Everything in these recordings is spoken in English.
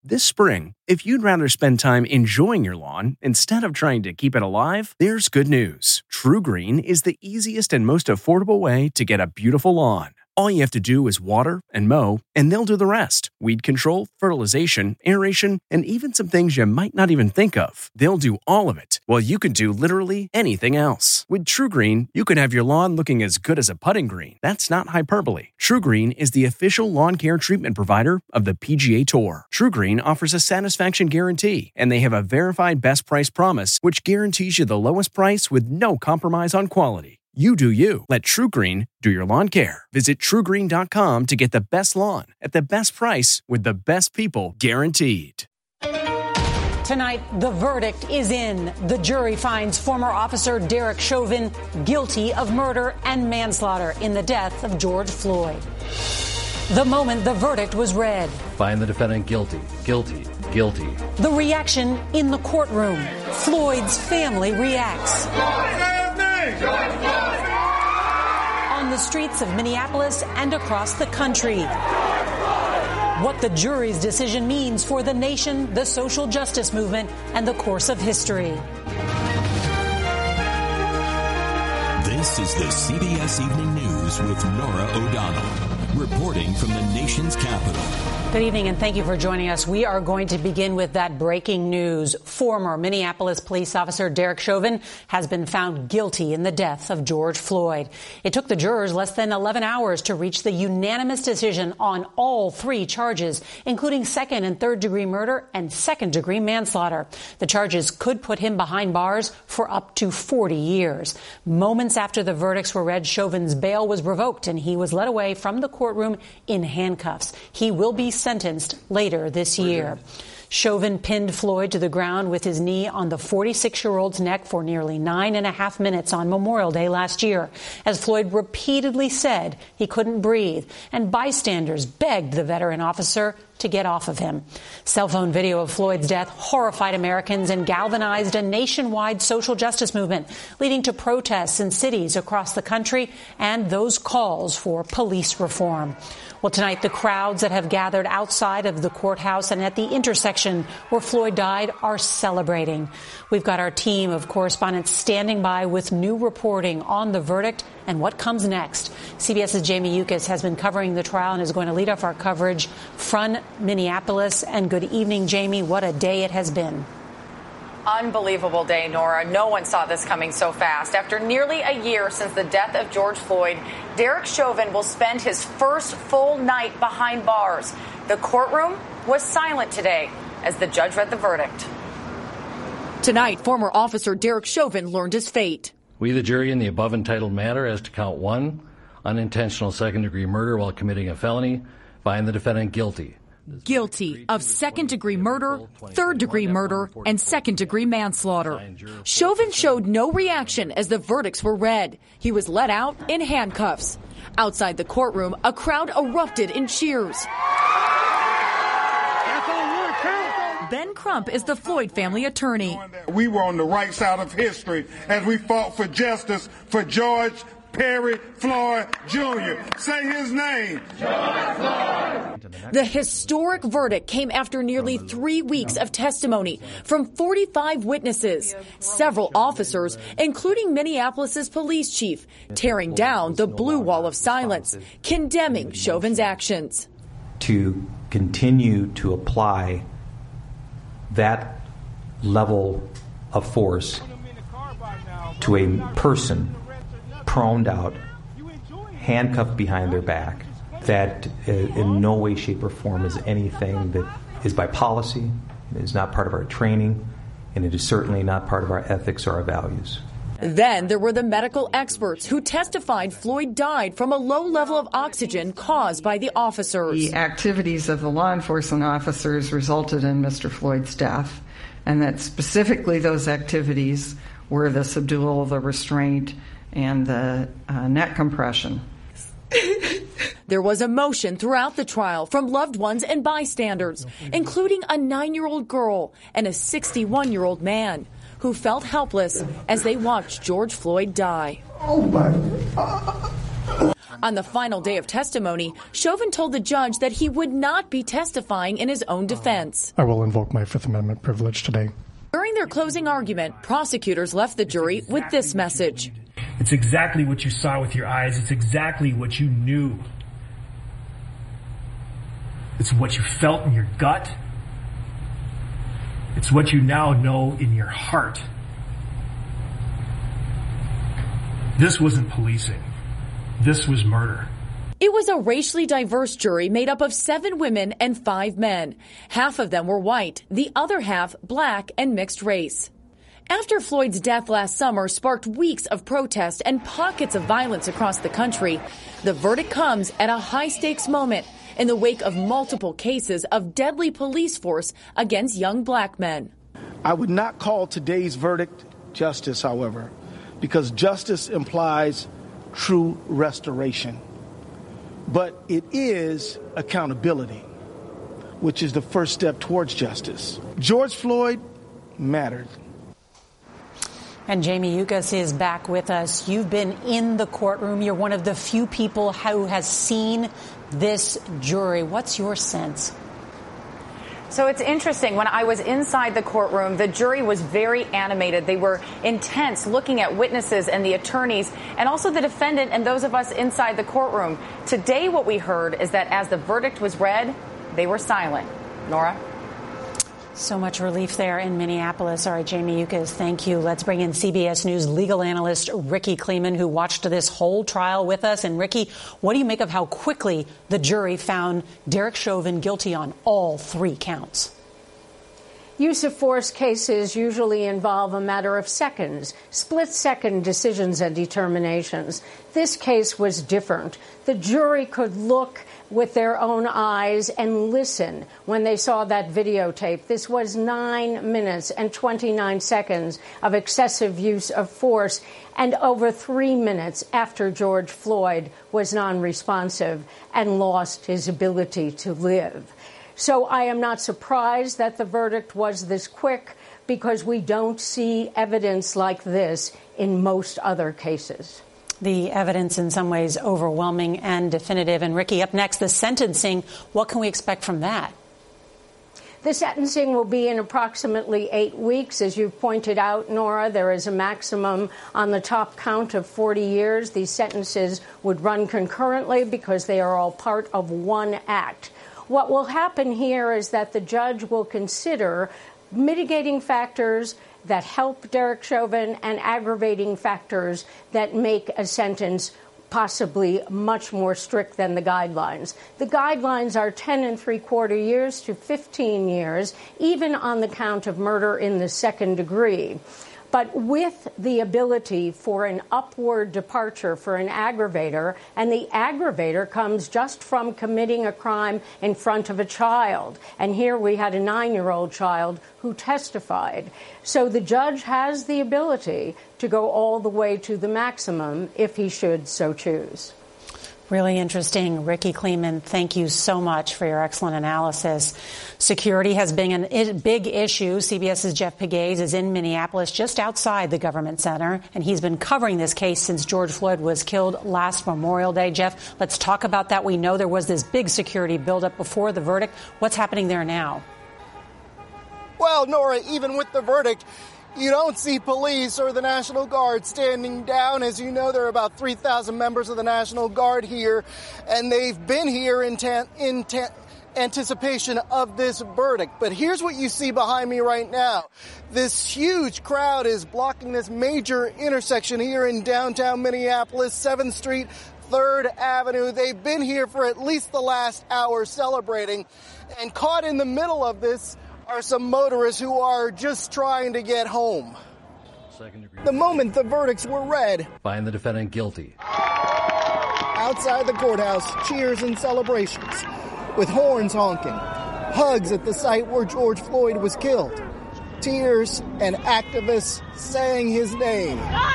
This spring, if you'd rather spend time enjoying your lawn instead of trying to keep it alive, there's good news. TruGreen is the easiest and most affordable way to get a beautiful lawn. All you have to do is water and mow, and they'll do the rest. Weed control, fertilization, aeration, and even some things you might not even think of. They'll do all of it, while you can do literally anything else. With TruGreen, you can have your lawn looking as good as a putting green. That's not hyperbole. TruGreen is the official lawn care treatment provider of the PGA Tour. TruGreen offers a satisfaction guarantee, and they have a verified best price promise, which guarantees you the lowest price with no compromise on quality. You do you. Let TruGreen do your lawn care. Visit TruGreen.com to get the best lawn at the best price with the best people guaranteed. Tonight, the verdict is in. The jury finds former officer Derek Chauvin guilty of murder and manslaughter in the death of George Floyd. The moment the verdict was read. Find the defendant guilty, guilty, guilty. The reaction in the courtroom. Floyd's family reacts. On the streets of Minneapolis and across the country. What the jury's decision means for the nation, the social justice movement, and the course of history. This is the CBS Evening News with Norah O'Donnell, reporting from the nation's capital. Good evening, and thank you for joining us. We are going to begin with that breaking news. Former Minneapolis police officer Derek Chauvin has been found guilty in the death of George Floyd. It took the jurors less than 11 hours to reach the unanimous decision on all three charges, including second and third degree murder and second degree manslaughter. The charges could put him behind bars for up to 40 years. Moments after the verdicts were read, Chauvin's bail was revoked and he was led away from the courtroom in handcuffs. He will be sentenced later this year. Chauvin pinned Floyd to the ground with his knee on the 46-year-old's neck for nearly 9.5 minutes on Memorial Day last year, as Floyd repeatedly said he couldn't breathe, and bystanders begged the veteran officer to get off of him. Cell phone video of Floyd's death horrified Americans and galvanized a nationwide social justice movement, leading to protests in cities across the country and those calls for police reform. Well, tonight, the crowds that have gathered outside of the courthouse and at the intersection where Floyd died are celebrating. We've got our team of correspondents standing by with new reporting on the verdict and what comes next. CBS's Jamie Yuccas has been covering the trial and is going to lead off our coverage from Minneapolis. And good evening, Jamie. What a day it has been. Unbelievable day, Norah. No one saw this coming so fast. After nearly a year since the death of George Floyd, Derek Chauvin will spend his first full night behind bars. The courtroom was silent today as the judge read the verdict. Tonight, former officer Derek Chauvin learned his fate. We, the jury, in the above entitled matter as to count 1, unintentional second-degree murder while committing a felony, find the defendant guilty. Guilty of second-degree murder, third-degree murder, and second-degree manslaughter. Chauvin showed no reaction as the verdicts were read. He was let out in handcuffs. Outside the courtroom, a crowd erupted in cheers. Ben Crump is the Floyd family attorney. We were on the right side of history as we fought for justice for George Perry Floyd Jr. Say his name. George Floyd. The historic verdict came after nearly 3 weeks of testimony from 45 witnesses, several officers, including Minneapolis's police chief, tearing down the blue wall of silence, condemning Chauvin's actions. To continue to apply that level of force to a person proned out, handcuffed behind their back, that in no way, shape, or form is anything that is by policy, it is not part of our training, and it is certainly not part of our ethics or our values. Then there were the medical experts who testified Floyd died from a low level of oxygen caused by the officers. The activities of the law enforcement officers resulted in Mr. Floyd's death, and that specifically those activities were the subdual, the restraint, and the neck compression. There was emotion throughout the trial from loved ones and bystanders, including a 9-year-old girl and a 61-year-old man who felt helpless as they watched George Floyd die. Oh, my God. On the final day of testimony, Chauvin told the judge that he would not be testifying in his own defense. I will invoke my Fifth Amendment privilege today. During their closing argument, prosecutors left the jury with this message. It's exactly what you saw with your eyes. It's exactly what you knew. It's what you felt in your gut. It's what you now know in your heart. This wasn't policing. This was murder. It was a racially diverse jury made up of 7 women and 5 men. Half of them were white, the other half black and mixed race. After Floyd's death last summer sparked weeks of protest and pockets of violence across the country, the verdict comes at a high-stakes moment in the wake of multiple cases of deadly police force against young black men. I would not call today's verdict justice, however, because justice implies true restoration. But it is accountability, which is the first step towards justice. George Floyd mattered. And Jamie Yuccas is back with us. You've been in the courtroom. You're one of the few people who has seen this jury. What's your sense? So it's interesting. When I was inside the courtroom, the jury was very animated. They were intense, looking at witnesses and the attorneys and also the defendant and those of us inside the courtroom. Today, what we heard is that as the verdict was read, they were silent. Nora? So much relief there in Minneapolis. All right, Jamie Yuccas, thank you. Let's bring in CBS News legal analyst Ricky Kleeman, who watched this whole trial with us. And Ricky, what do you make of how quickly the jury found Derek Chauvin guilty on all 3 counts? Use of force cases usually involve a matter of seconds, split-second decisions and determinations. This case was different. The jury could look with their own eyes and listen when they saw that videotape. This was 9 minutes and 29 seconds of excessive use of force and over 3 minutes after George Floyd was non-responsive and lost his ability to live. So I am not surprised that the verdict was this quick because we don't see evidence like this in most other cases. The evidence in some ways overwhelming and definitive. And Ricky, up next, the sentencing. What can we expect from that? The sentencing will be in approximately 8 weeks. As you pointed out, Nora, there is a maximum on the top count of 40 years. These sentences would run concurrently because they are all part of one act. What will happen here is that the judge will consider mitigating factors that help Derek Chauvin and aggravating factors that make a sentence possibly much more strict than the guidelines. The guidelines are 10 3/4 years to 15 years, even on the count of murder in the second degree. But with the ability for an upward departure for an aggravator, and the aggravator comes just from committing a crime in front of a child. And here we had a 9-year-old child who testified. So the judge has the ability to go all the way to the maximum if he should so choose. Really interesting. Ricky Kleeman, thank you so much for your excellent analysis. Security has been a big issue. CBS's Jeff Pegues is in Minneapolis, just outside the government center, and he's been covering this case since George Floyd was killed last Memorial Day. Jeff, let's talk about that. We know there was this big security buildup before the verdict. What's happening there now? Well, Nora, even with the verdict, you don't see police or the National Guard standing down. As you know, there are about 3,000 members of the National Guard here, and they've been here in anticipation of this verdict. But here's what you see behind me right now. This huge crowd is blocking this major intersection here in downtown Minneapolis, 7th Street, 3rd Avenue. They've been here for at least the last hour celebrating, and caught in the middle of this are some motorists who are just trying to get home. The moment the verdicts were read, find the defendant guilty. Outside the courthouse, cheers and celebrations, with horns honking, hugs at the site where George Floyd was killed, tears and activists saying his name.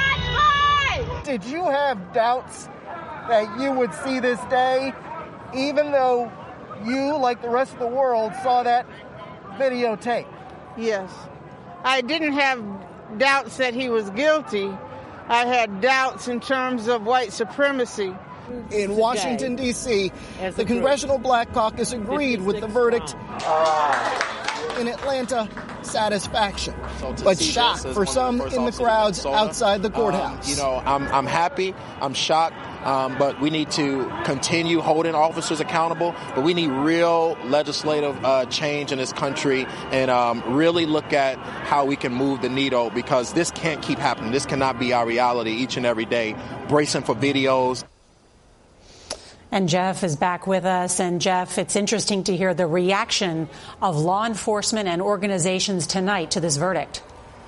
Did you have doubts that you would see this day, even though you, like the rest of the world, saw that videotape? Yes. I didn't have doubts that he was guilty. I had doubts in terms of white supremacy. In Washington, D.C., the Congressional Black Caucus agreed with the verdict. In Atlanta, satisfaction, but shock for some in the crowds outside the courthouse. I'm happy, I'm shocked, but we need to continue holding officers accountable, but we need real legislative change in this country and really look at how we can move the needle, because this can't keep happening. This cannot be our reality each and every day, bracing for videos. And Jeff is back with us. And Jeff, it's interesting to hear the reaction of law enforcement and organizations tonight to this verdict.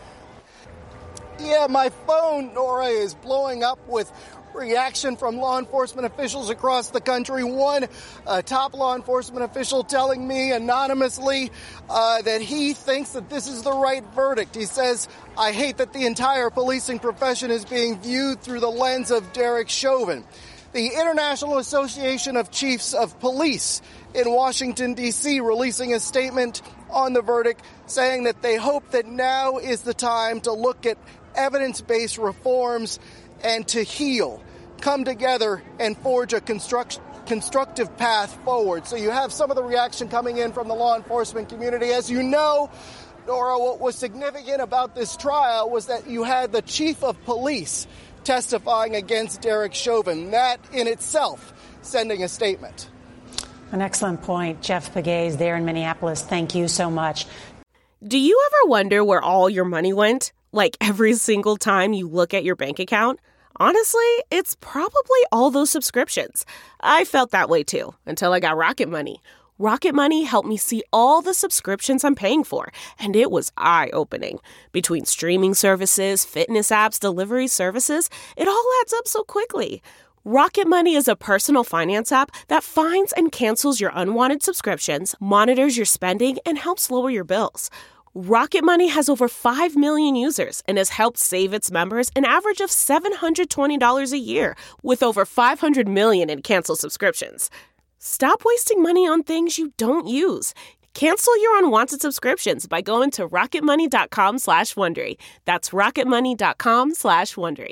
Yeah, my phone, Nora, is blowing up with reaction from law enforcement officials across the country. One top law enforcement official telling me anonymously that he thinks that this is the right verdict. He says, "I hate that the entire policing profession is being viewed through the lens of Derek Chauvin." The International Association of Chiefs of Police in Washington, D.C., releasing a statement on the verdict saying that they hope that now is the time to look at evidence-based reforms and to heal, come together and forge a constructive path forward. So you have some of the reaction coming in from the law enforcement community. As you know, Nora, what was significant about this trial was that you had the chief of police testifying against Derek Chauvin. That in itself sending a statement. An excellent point. Jeff Pegues there in Minneapolis. Thank you so much. Do you ever wonder where all your money went? Like every single time you look at your bank account? Honestly, it's probably all those subscriptions. I felt that way too, until I got Rocket Money. Rocket Money helped me see all the subscriptions I'm paying for, and it was eye-opening. Between streaming services, fitness apps, delivery services, it all adds up so quickly. Rocket Money is a personal finance app that finds and cancels your unwanted subscriptions, monitors your spending, and helps lower your bills. Rocket Money has over 5 million users and has helped save its members an average of $720 a year, with over 500 million in canceled subscriptions. Stop wasting money on things you don't use. Cancel your unwanted subscriptions by going to rocketmoney.com/Wondery. That's rocketmoney.com/Wondery.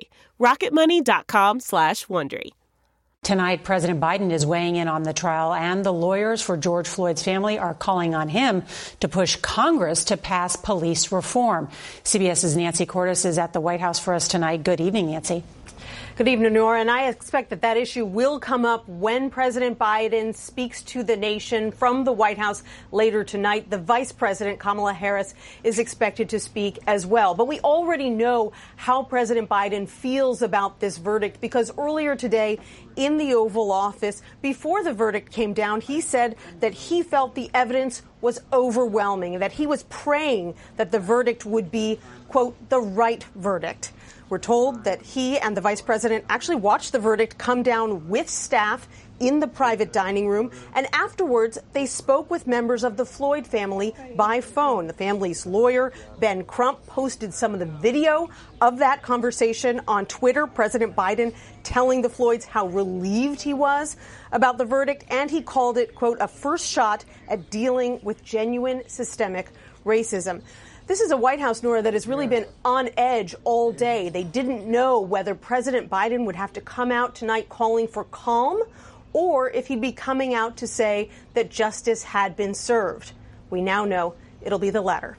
rocketmoney.com/Wondery. Tonight, President Biden is weighing in on the trial, and the lawyers for George Floyd's family are calling on him to push Congress to pass police reform. CBS's Nancy Cordes is at the White House for us tonight. Good evening, Nancy. Good evening, Nora. And I expect that issue will come up when President Biden speaks to the nation from the White House later tonight. The Vice President, Kamala Harris, is expected to speak as well. But we already know how President Biden feels about this verdict, because earlier today in the Oval Office, before the verdict came down, he said that he felt the evidence was overwhelming, that he was praying that the verdict would be, quote, the right verdict. We're told that he and the vice president actually watched the verdict come down with staff in the private dining room, and afterwards they spoke with members of the Floyd family by phone. The family's lawyer, Ben Crump, posted some of the video of that conversation on Twitter. President Biden telling the Floyds how relieved he was about the verdict, and he called it, quote, a first shot at dealing with genuine systemic racism. This is a White House, Nora, that has really been on edge all day. They didn't know whether President Biden would have to come out tonight calling for calm, or if he'd be coming out to say that justice had been served. We now know it'll be the latter.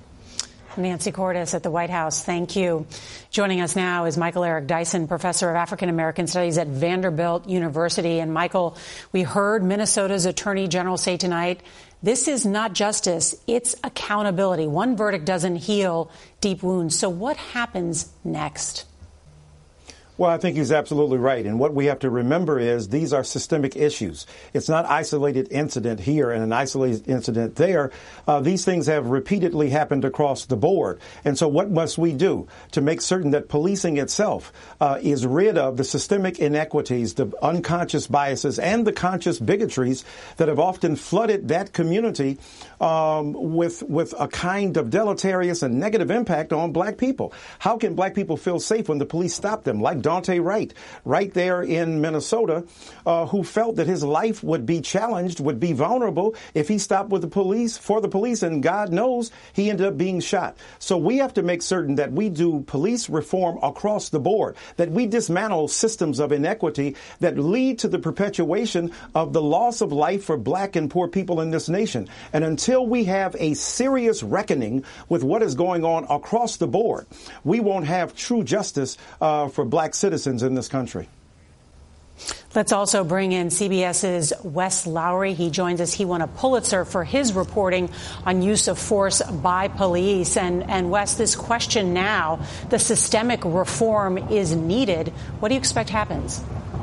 Nancy Cordes at the White House. Thank you. Joining us now is Michael Eric Dyson, professor of African American Studies at Vanderbilt University. And Michael, we heard Minnesota's Attorney General say tonight, this is not justice, it's accountability. One verdict doesn't heal deep wounds. So what happens next? Well, I think he's absolutely right. And what we have to remember is these are systemic issues. It's not isolated incident here and an isolated incident there. These things have repeatedly happened across the board. And so what must we do to make certain that policing itself is rid of the systemic inequities, the unconscious biases, and the conscious bigotries that have often flooded that community with a kind of deleterious and negative impact on black people? How can black people feel safe when the police stop them, like Daunte Wright, right there in Minnesota, who felt that his life would be challenged, would be vulnerable if he stopped with the police, and God knows he ended up being shot. So we have to make certain that we do police reform across the board, that we dismantle systems of inequity that lead to the perpetuation of the loss of life for black and poor people in this nation. And until we have a serious reckoning with what is going on across the board, we won't have true justice for black citizens in this country. Let's also bring in CBS's Wes Lowery. He joins us. He won a Pulitzer for his reporting on use of force by police. And Wes, this question now, the systemic reform is needed. What do you expect happens?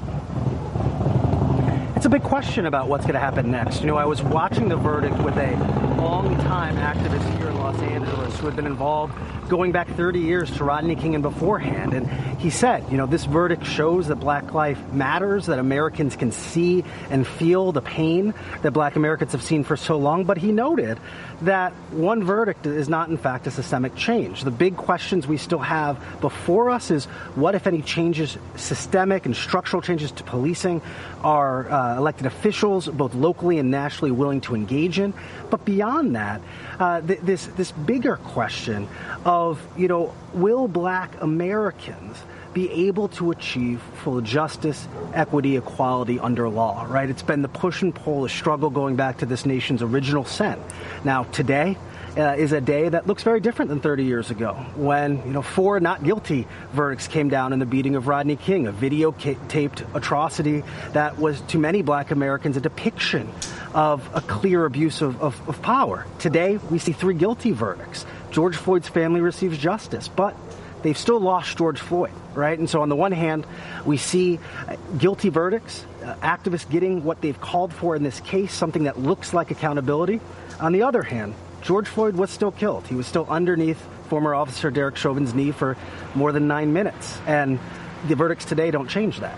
It's a big question about what's going to happen next. You know, I was watching the verdict with a long-time activist here in Los Angeles who had been involved going back 30 years to Rodney King and beforehand. And he said, you know, this verdict shows that black life matters, that Americans can see and feel the pain that black Americans have seen for so long. But he noted that one verdict is not, in fact, a systemic change. The big questions we still have before us is what, if any, changes, systemic and structural changes to policing are elected officials, both locally and nationally, willing to engage in. But beyond that, this bigger question of, you know, will black Americans be able to achieve full justice, equity, equality under law, right? It's been the push and pull, a struggle going back to this nation's original sin. Now, today is a day that looks very different than 30 years ago when, you know, 4 not guilty verdicts came down in the beating of Rodney King, a videotaped atrocity that was, to many black Americans, a depiction of a clear abuse of power. Today, we see 3 guilty verdicts. George Floyd's family receives justice, but they've still lost George Floyd, right? And so on the one hand, we see guilty verdicts, activists getting what they've called for in this case, something that looks like accountability. On the other hand, George Floyd was still killed. He was still underneath former officer Derek Chauvin's knee for more than 9 minutes. And the verdicts today don't change that.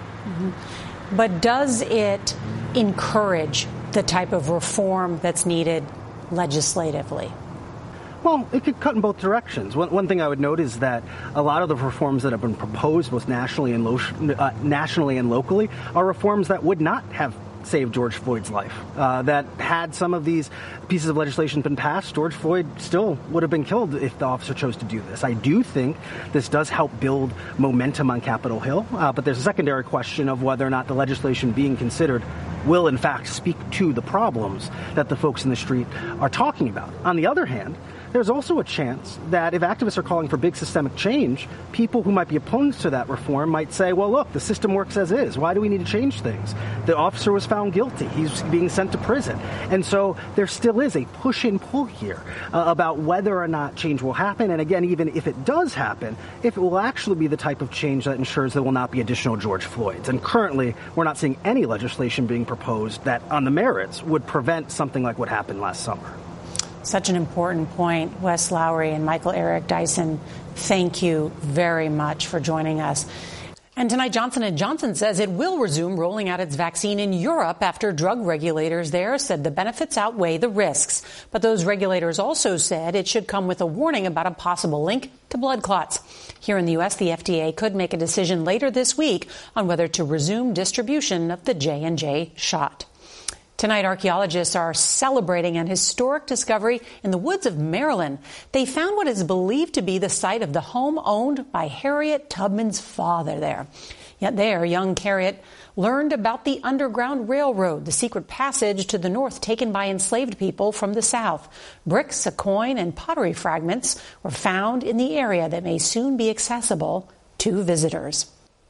Mm-hmm. But does it encourage the type of reform that's needed legislatively? Well, it could cut in both directions. One thing I would note is that a lot of the reforms that have been proposed, both nationally and locally, are reforms that would not have saved George Floyd's life. That had some of these pieces of legislation been passed, George Floyd still would have been killed if the officer chose to do this. I do think this does help build momentum on Capitol Hill, but there's a secondary question of whether or not the legislation being considered will, in fact, speak to the problems that the folks in the street are talking about. On the other hand, there's also a chance that if activists are calling for big systemic change, people who might be opposed to that reform might say, well, look, the system works as is. Why do we need to change things? The officer was found guilty. He's being sent to prison. And so there still is a push and pull here about whether or not change will happen. And again, even if it does happen, if it will actually be the type of change that ensures there will not be additional George Floyds. And currently, we're not seeing any legislation being proposed that on the merits would prevent something like what happened last summer. Such an important point. Wes Lowery and Michael Eric Dyson, thank you very much for joining us. And tonight, Johnson & Johnson says it will resume rolling out its vaccine in Europe after drug regulators there said the benefits outweigh the risks. But those regulators also said it should come with a warning about a possible link to blood clots. Here in the U.S., the FDA could make a decision later this week on whether to resume distribution of the J&J shot. Tonight, archaeologists are celebrating an historic discovery in the woods of Maryland. They found what is believed to be the site of the home owned by Harriet Tubman's father there. Yet there, young Harriet learned about the Underground Railroad, the secret passage to the north taken by enslaved people from the south. Bricks, a coin, and pottery fragments were found in the area that may soon be accessible to visitors.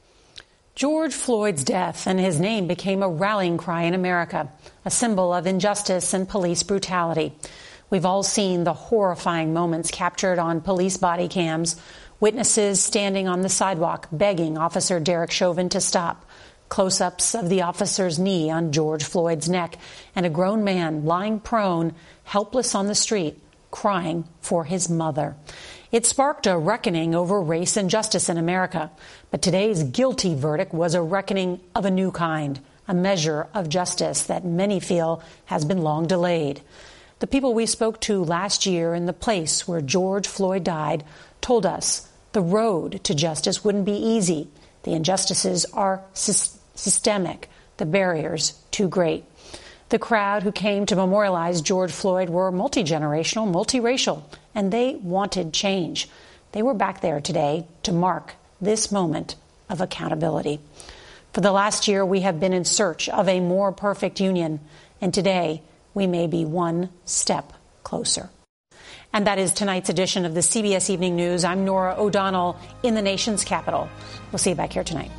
George Floyd's death and his name became a rallying cry in America, a symbol of injustice and police brutality. We've all seen the horrifying moments captured on police body cams, witnesses standing on the sidewalk begging Officer Derek Chauvin to stop, close-ups of the officer's knee on George Floyd's neck, and a grown man lying prone, helpless on the street, crying for his mother. It sparked a reckoning over race and justice in America. But today's guilty verdict was a reckoning of a new kind, a measure of justice that many feel has been long delayed. The people we spoke to last year in the place where George Floyd died told us the road to justice wouldn't be easy. The injustices are systemic, the barriers too great. The crowd who came to memorialize George Floyd were multi-generational, multiracial, and they wanted change. They were back there today to mark this moment of accountability. For the last year, we have been in search of a more perfect union, and today we may be one step closer. And that is tonight's edition of the CBS Evening News. I'm Norah O'Donnell in the nation's capital. We'll see you back here tonight.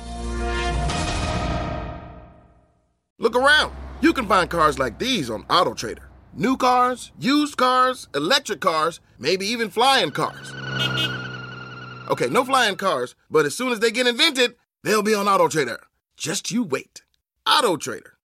Look around. You can find cars like these on AutoTrader. New cars, used cars, electric cars, maybe even flying cars. Okay, no flying cars, but as soon as they get invented, they'll be on AutoTrader. Just you wait. AutoTrader.